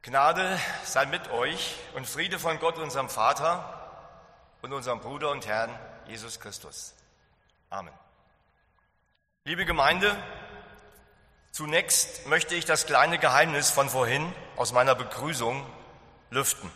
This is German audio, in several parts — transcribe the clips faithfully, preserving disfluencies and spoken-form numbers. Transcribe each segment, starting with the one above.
Gnade sei mit euch und Friede von Gott, unserem Vater und unserem Bruder und Herrn Jesus Christus. Amen. Liebe Gemeinde, zunächst möchte ich das kleine Geheimnis von vorhin aus meiner Begrüßung lüften.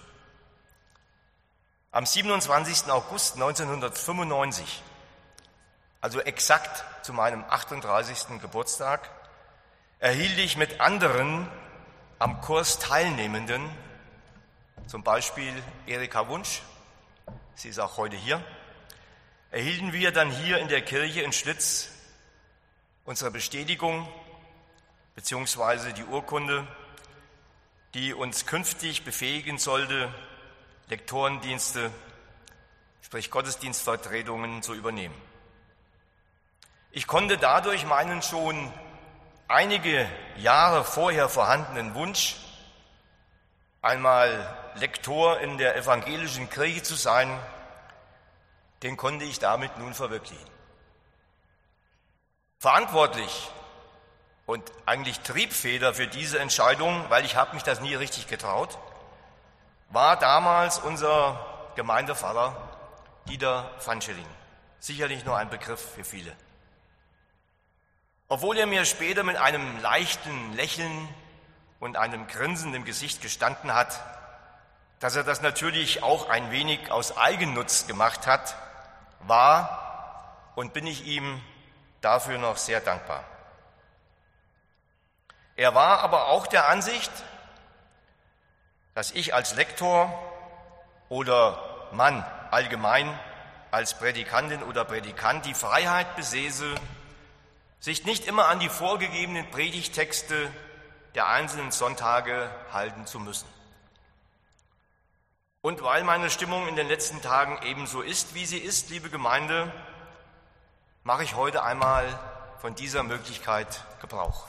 Am siebenundzwanzigsten August neunzehnhundertfünfundneunzig, also exakt zu meinem achtunddreißigsten Geburtstag, erhielt ich mit anderen am Kurs Teilnehmenden, zum Beispiel Erika Wunsch, sie ist auch heute hier, erhielten wir dann hier in der Kirche in Schlitz unsere Bestätigung beziehungsweise die Urkunde, die uns künftig befähigen sollte, Lektorendienste, sprich Gottesdienstvertretungen zu übernehmen. Ich konnte dadurch meinen schon einige Jahre vorher vorhandenen Wunsch, einmal Lektor in der evangelischen Kirche zu sein, den konnte ich damit nun verwirklichen. Verantwortlich und eigentlich Triebfeder für diese Entscheidung, weil ich habe mich das nie richtig getraut, war damals unser Gemeindepfarrer Dieter Vanscheling. Sicherlich nur ein Begriff für viele. Obwohl er mir später mit einem leichten Lächeln und einem Grinsen im Gesicht gestanden hat, dass er das natürlich auch ein wenig aus Eigennutz gemacht hat, war und bin ich ihm dafür noch sehr dankbar. Er war aber auch der Ansicht, dass ich als Lektor oder Mann allgemein als Predikantin oder Predikant die Freiheit besäße, sich nicht immer an die vorgegebenen Predigtexte der einzelnen Sonntage halten zu müssen. Und weil meine Stimmung in den letzten Tagen ebenso ist, wie sie ist, liebe Gemeinde, mache ich heute einmal von dieser Möglichkeit Gebrauch.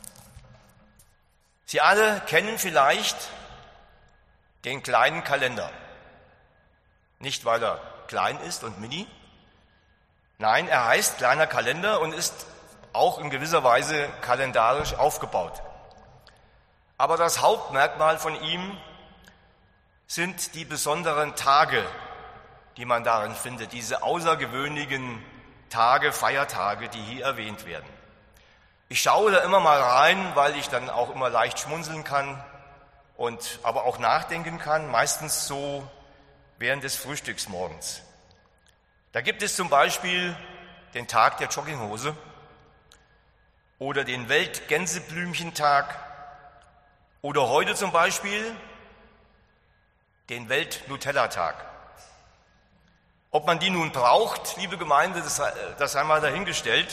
Sie alle kennen vielleicht den kleinen Kalender. Nicht, weil er klein ist und mini. Nein, er heißt kleiner Kalender und ist auch in gewisser Weise kalendarisch aufgebaut. Aber das Hauptmerkmal von ihm sind die besonderen Tage, die man darin findet, diese außergewöhnlichen Tage, Feiertage, die hier erwähnt werden. Ich schaue da immer mal rein, weil ich dann auch immer leicht schmunzeln kann und aber auch nachdenken kann, meistens so während des Frühstücks morgens. Da gibt es zum Beispiel den Tag der Jogginghose oder den Welt-Gänseblümchentag oder heute zum Beispiel den Welt-Nutella-Tag. Ob man die nun braucht, liebe Gemeinde, das, das sei mal dahingestellt.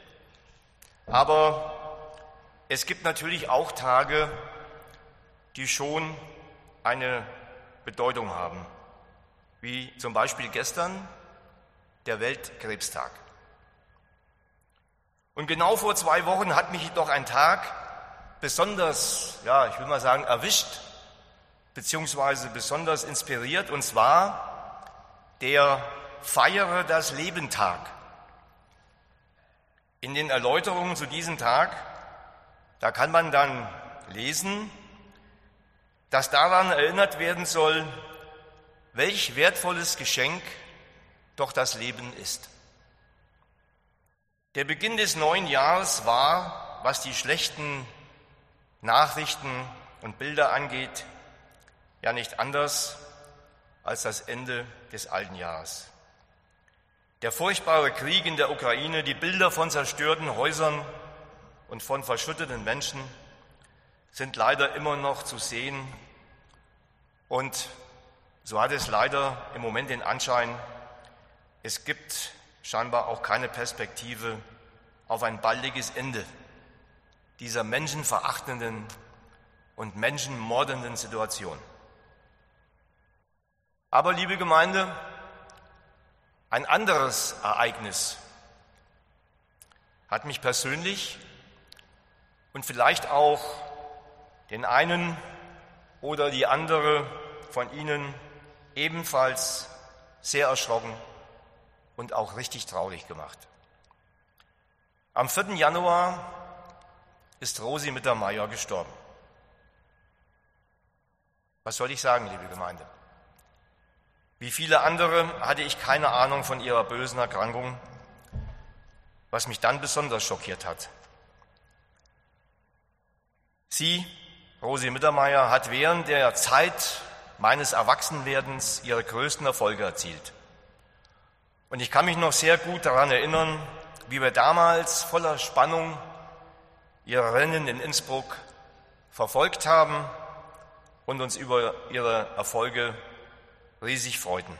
Aber es gibt natürlich auch Tage, die schon eine Bedeutung haben, wie zum Beispiel gestern der Weltkrebstag. Und genau vor zwei Wochen hat mich doch ein Tag besonders, ja, ich will mal sagen, erwischt, beziehungsweise besonders inspiriert, und zwar der Feiere das Leben-Tag. In den Erläuterungen zu diesem Tag, da kann man dann lesen, dass daran erinnert werden soll, welch wertvolles Geschenk doch das Leben ist. Der Beginn des neuen Jahres war, was die schlechten Nachrichten und Bilder angeht, ja nicht anders als das Ende des alten Jahres. Der furchtbare Krieg in der Ukraine, die Bilder von zerstörten Häusern und von verschütteten Menschen sind leider immer noch zu sehen. Und so hat es leider im Moment den Anschein, es gibt scheinbar auch keine Perspektive auf ein baldiges Ende dieser menschenverachtenden und menschenmordenden Situation. Aber, liebe Gemeinde, ein anderes Ereignis hat mich persönlich und vielleicht auch den einen oder die andere von Ihnen ebenfalls sehr erschrocken und auch richtig traurig gemacht. Am vierten Januar ist Rosi Mittermeier gestorben. Was soll ich sagen, liebe Gemeinde? Wie viele andere hatte ich keine Ahnung von ihrer bösen Erkrankung, was mich dann besonders schockiert hat. Sie, Rosi Mittermeier, hat während der Zeit meines Erwachsenwerdens ihre größten Erfolge erzielt. Und ich kann mich noch sehr gut daran erinnern, wie wir damals voller Spannung ihr Rennen in Innsbruck verfolgt haben und uns über ihre Erfolge riesig freuten.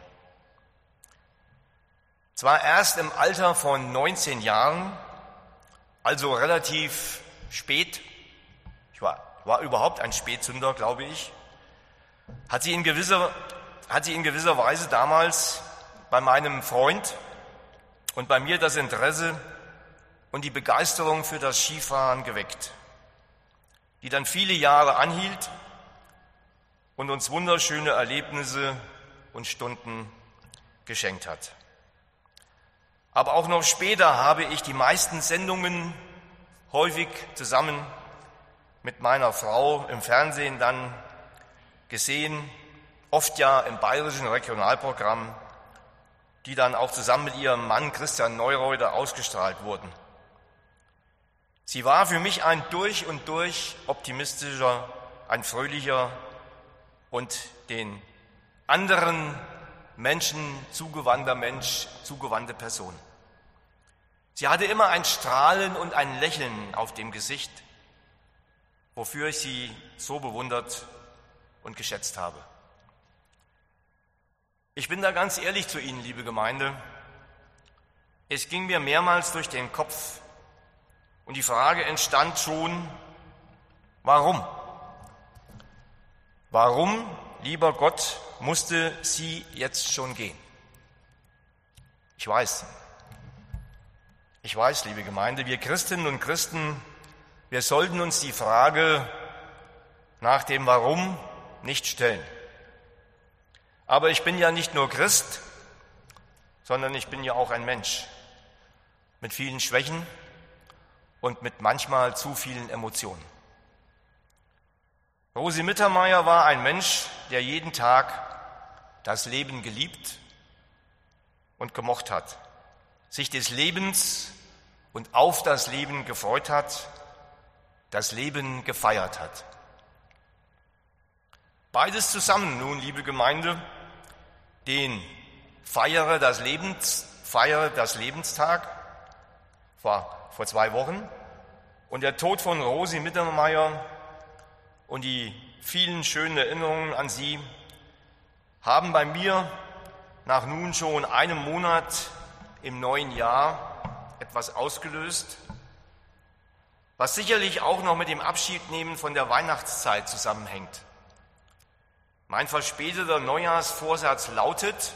Zwar erst im Alter von neunzehn Jahren, also relativ spät, ich war, war überhaupt ein Spätzünder, glaube ich, hat sie in gewisser, hat sie in gewisser Weise damals bei meinem Freund und bei mir das Interesse und die Begeisterung für das Skifahren geweckt, die dann viele Jahre anhielt und uns wunderschöne Erlebnisse und Stunden geschenkt hat. Aber auch noch später habe ich die meisten Sendungen häufig zusammen mit meiner Frau im Fernsehen dann gesehen, oft ja im bayerischen Regionalprogramm, die dann auch zusammen mit ihrem Mann Christian Neureuter ausgestrahlt wurden. Sie war für mich ein durch und durch optimistischer, ein fröhlicher und den anderen Menschen zugewandter Mensch, zugewandte Person. Sie hatte immer ein Strahlen und ein Lächeln auf dem Gesicht, wofür ich sie so bewundert und geschätzt habe. Ich bin da ganz ehrlich zu Ihnen, liebe Gemeinde. Es ging mir mehrmals durch den Kopf und die Frage entstand schon, warum? Warum, lieber Gott, musste sie jetzt schon gehen? Ich weiß, ich weiß, liebe Gemeinde, wir Christinnen und Christen, wir sollten uns die Frage nach dem Warum nicht stellen. Aber ich bin ja nicht nur Christ, sondern ich bin ja auch ein Mensch mit vielen Schwächen und mit manchmal zu vielen Emotionen. Rosi Mittermeier war ein Mensch, der jeden Tag das Leben geliebt und gemocht hat, sich des Lebens und auf das Leben gefreut hat, das Leben gefeiert hat. Beides zusammen nun, liebe Gemeinde, den Feiere das Lebens, Feiere das Lebenstag, war vor zwei Wochen, und der Tod von Rosi Mittermeier und die vielen schönen Erinnerungen an sie haben bei mir nach nun schon einem Monat im neuen Jahr etwas ausgelöst, was sicherlich auch noch mit dem Abschiednehmen von der Weihnachtszeit zusammenhängt. Mein verspäteter Neujahrsvorsatz lautet,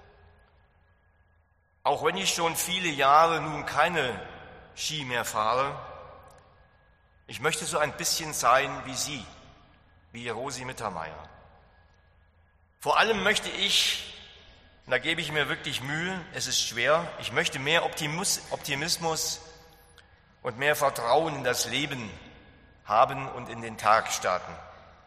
auch wenn ich schon viele Jahre nun keine Ski mehr fahre, ich möchte so ein bisschen sein wie Sie, wie Rosi Mittermeier. Vor allem möchte ich, und da gebe ich mir wirklich Mühe, es ist schwer, ich möchte mehr Optimismus und mehr Vertrauen in das Leben haben und in den Tag starten.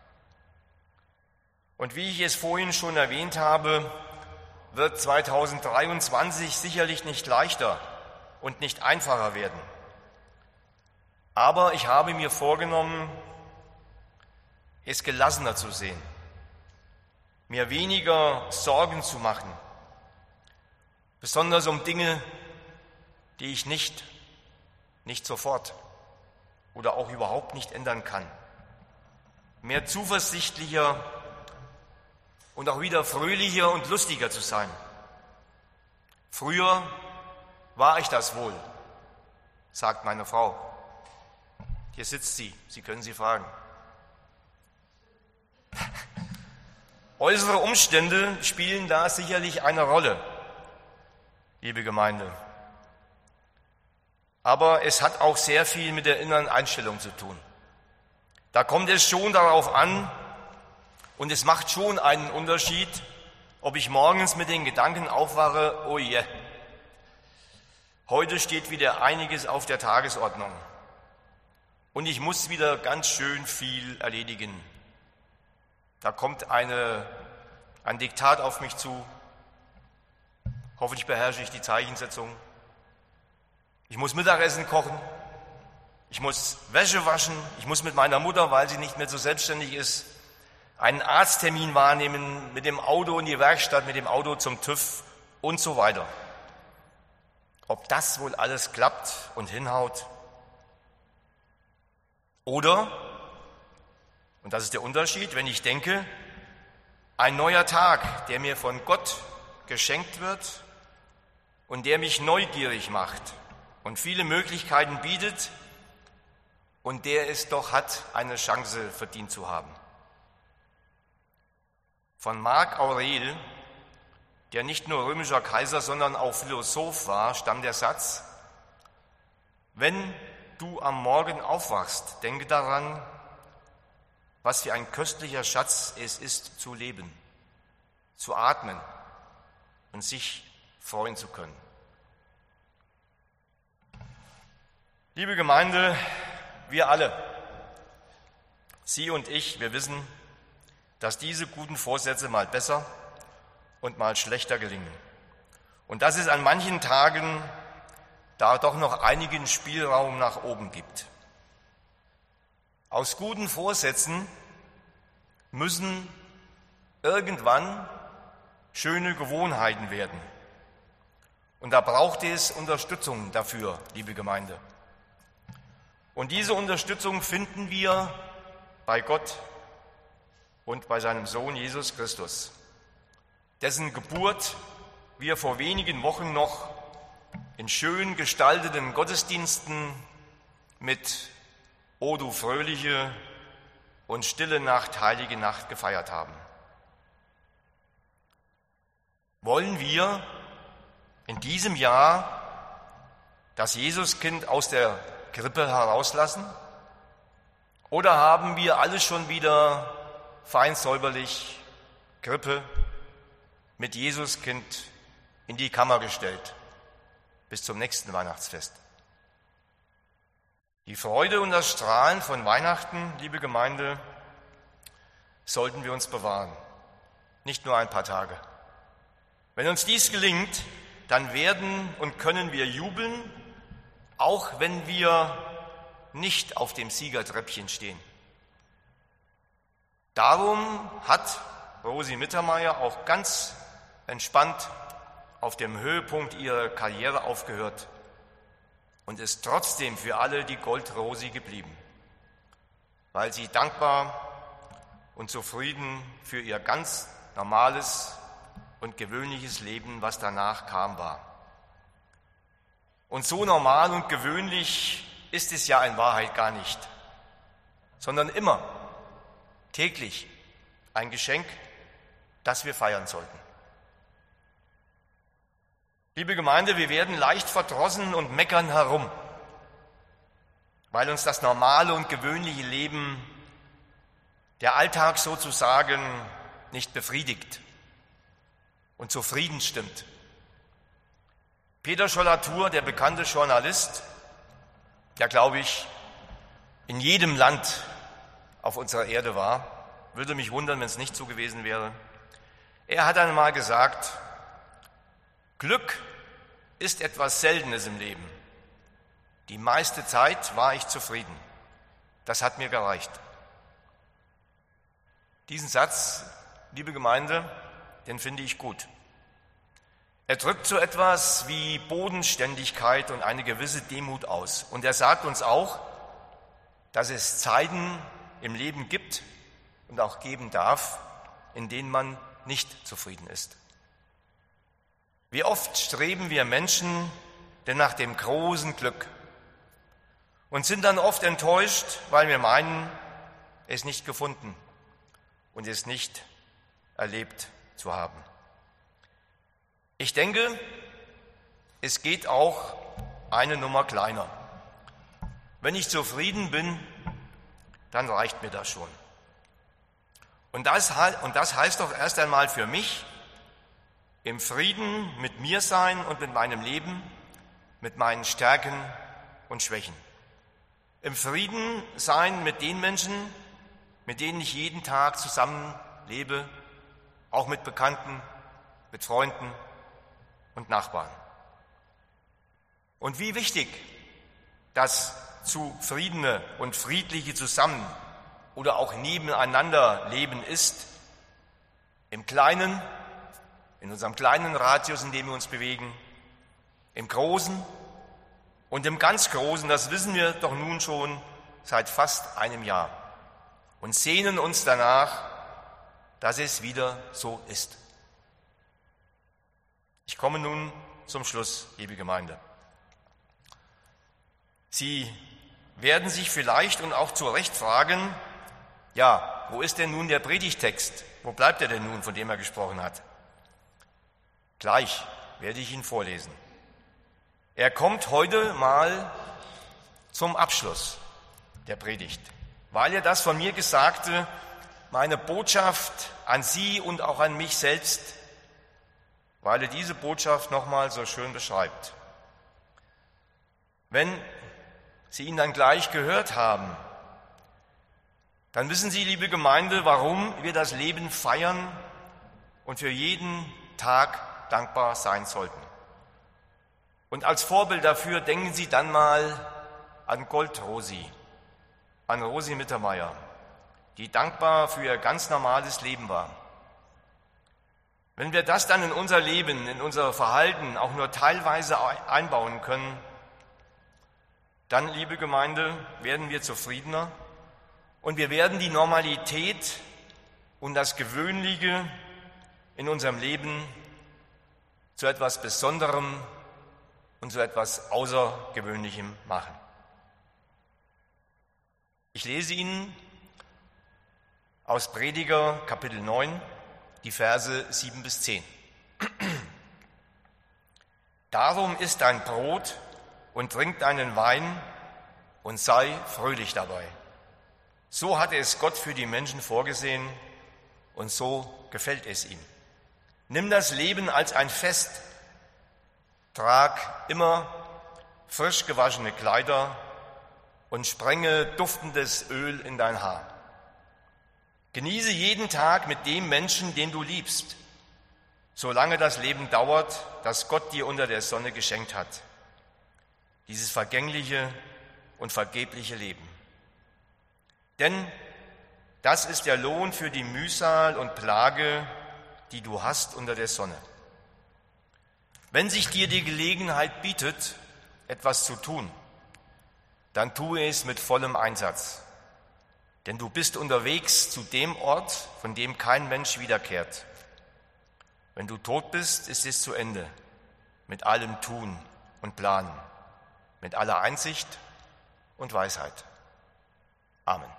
Und wie ich es vorhin schon erwähnt habe, wird zweitausenddreiundzwanzig sicherlich nicht leichter und nicht einfacher werden. Aber ich habe mir vorgenommen, es gelassener zu sehen, mir weniger Sorgen zu machen, besonders um Dinge, die ich nicht, nicht sofort oder auch überhaupt nicht ändern kann, mehr zuversichtlicher und auch wieder fröhlicher und lustiger zu sein. Früher war ich das wohl, sagt meine Frau. Hier sitzt sie, Sie können sie fragen. Äußere Umstände spielen da sicherlich eine Rolle, liebe Gemeinde. Aber es hat auch sehr viel mit der inneren Einstellung zu tun. Da kommt es schon darauf an, und es macht schon einen Unterschied, ob ich morgens mit den Gedanken aufwache, oh je, heute steht wieder einiges auf der Tagesordnung und ich muss wieder ganz schön viel erledigen. da kommt eine, ein Diktat auf mich zu. Hoffentlich beherrsche ich die Zeichensetzung. Ich muss Mittagessen kochen. Ich muss Wäsche waschen. Ich muss mit meiner Mutter, weil sie nicht mehr so selbstständig ist, einen Arzttermin wahrnehmen, mit dem Auto in die Werkstatt, mit dem Auto zum TÜV und so weiter. Ob das wohl alles klappt und hinhaut? Oder, und das ist der Unterschied, wenn ich denke, ein neuer Tag, der mir von Gott geschenkt wird und der mich neugierig macht und viele Möglichkeiten bietet und der es doch hat, eine Chance verdient zu haben. Von Marc Aurel, der nicht nur römischer Kaiser, sondern auch Philosoph war, stammt der Satz: Wenn du am Morgen aufwachst, denke daran, was für ein köstlicher Schatz es ist, zu leben, zu atmen und sich freuen zu können. Liebe Gemeinde, wir alle, Sie und ich, wir wissen, dass diese guten Vorsätze mal besser und mal schlechter gelingen. Und dass es an manchen Tagen da doch noch einigen Spielraum nach oben gibt. Aus guten Vorsätzen müssen irgendwann schöne Gewohnheiten werden. Und da braucht es Unterstützung dafür, liebe Gemeinde. Und diese Unterstützung finden wir bei Gott und bei seinem Sohn Jesus Christus, dessen Geburt wir vor wenigen Wochen noch in schön gestalteten Gottesdiensten mit O du fröhliche und stille Nacht, heilige Nacht gefeiert haben. Wollen wir in diesem Jahr das Jesuskind aus der Krippe herauslassen? Oder haben wir alles schon wieder fein säuberlich, Krippe, mit Jesuskind in die Kammer gestellt, bis zum nächsten Weihnachtsfest? Die Freude und das Strahlen von Weihnachten, liebe Gemeinde, sollten wir uns bewahren, nicht nur ein paar Tage. Wenn uns dies gelingt, dann werden und können wir jubeln, auch wenn wir nicht auf dem Siegertreppchen stehen. Darum hat Rosi Mittermeier auch ganz entspannt auf dem Höhepunkt ihrer Karriere aufgehört und ist trotzdem für alle die Goldrosi geblieben, weil sie dankbar und zufrieden für ihr ganz normales und gewöhnliches Leben, was danach kam, war. Und so normal und gewöhnlich ist es ja in Wahrheit gar nicht, sondern immer, täglich ein Geschenk, das wir feiern sollten. Liebe Gemeinde, wir werden leicht verdrossen und meckern herum, weil uns das normale und gewöhnliche Leben, der Alltag sozusagen, nicht befriedigt und zufrieden stimmt. Peter Schollatur, der bekannte Journalist, der, glaube ich, in jedem Land auf unserer Erde war, würde mich wundern, wenn es nicht so gewesen wäre. Er hat einmal gesagt, Glück ist etwas Seltenes im Leben. Die meiste Zeit war ich zufrieden. Das hat mir gereicht. Diesen Satz, liebe Gemeinde, den finde ich gut. Er drückt so etwas wie Bodenständigkeit und eine gewisse Demut aus. Und er sagt uns auch, dass es Zeiten im Leben gibt und auch geben darf, in denen man nicht zufrieden ist. Wie oft streben wir Menschen denn nach dem großen Glück und sind dann oft enttäuscht, weil wir meinen, es nicht gefunden und es nicht erlebt zu haben. Ich denke, es geht auch eine Nummer kleiner. Wenn ich zufrieden bin, dann reicht mir das schon. Und das, und das heißt doch erst einmal für mich, im Frieden mit mir sein und mit meinem Leben, mit meinen Stärken und Schwächen. Im Frieden sein mit den Menschen, mit denen ich jeden Tag zusammen lebe, auch mit Bekannten, mit Freunden und Nachbarn. Und wie wichtig das zufriedene und friedliche Zusammen- oder auch nebeneinander Leben ist, im Kleinen, in unserem kleinen Radius, in dem wir uns bewegen, im Großen und im ganz Großen, das wissen wir doch nun schon seit fast einem Jahr und sehnen uns danach, dass es wieder so ist. Ich komme nun zum Schluss, liebe Gemeinde. Sie werden sich vielleicht und auch zu Recht fragen, ja, wo ist denn nun der Predigtext? Wo bleibt er denn nun, von dem er gesprochen hat? Gleich werde ich ihn vorlesen. Er kommt heute mal zum Abschluss der Predigt, weil er das von mir Gesagte, meine Botschaft an Sie und auch an mich selbst, weil er diese Botschaft nochmal so schön beschreibt. Wenn Sie ihn dann gleich gehört haben, dann wissen Sie, liebe Gemeinde, warum wir das Leben feiern und für jeden Tag dankbar sein sollten. Und als Vorbild dafür denken Sie dann mal an Gold-Rosi, an Rosi Mittermeier, die dankbar für ihr ganz normales Leben war. Wenn wir das dann in unser Leben, in unser Verhalten auch nur teilweise einbauen können, dann, liebe Gemeinde, werden wir zufriedener und wir werden die Normalität und das Gewöhnliche in unserem Leben zu etwas Besonderem und zu etwas Außergewöhnlichem machen. Ich lese Ihnen aus Prediger Kapitel neun die Verse sieben bis zehn. Darum isst dein Brot und trink deinen Wein und sei fröhlich dabei. So hatte es Gott für die Menschen vorgesehen und so gefällt es ihm. Nimm das Leben als ein Fest, trag immer frisch gewaschene Kleider und sprenge duftendes Öl in dein Haar. Genieße jeden Tag mit dem Menschen, den du liebst, solange das Leben dauert, das Gott dir unter der Sonne geschenkt hat. Dieses vergängliche und vergebliche Leben. Denn das ist der Lohn für die Mühsal und Plage, die du hast unter der Sonne. Wenn sich dir die Gelegenheit bietet, etwas zu tun, dann tue es mit vollem Einsatz. Denn du bist unterwegs zu dem Ort, von dem kein Mensch wiederkehrt. Wenn du tot bist, ist es zu Ende mit allem Tun und Planen, mit aller Einsicht und Weisheit. Amen.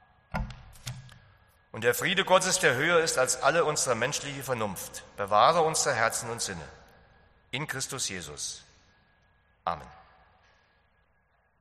Und der Friede Gottes, der höher ist als alle unsere menschliche Vernunft, bewahre unsere Herzen und Sinne in Christus Jesus. Amen.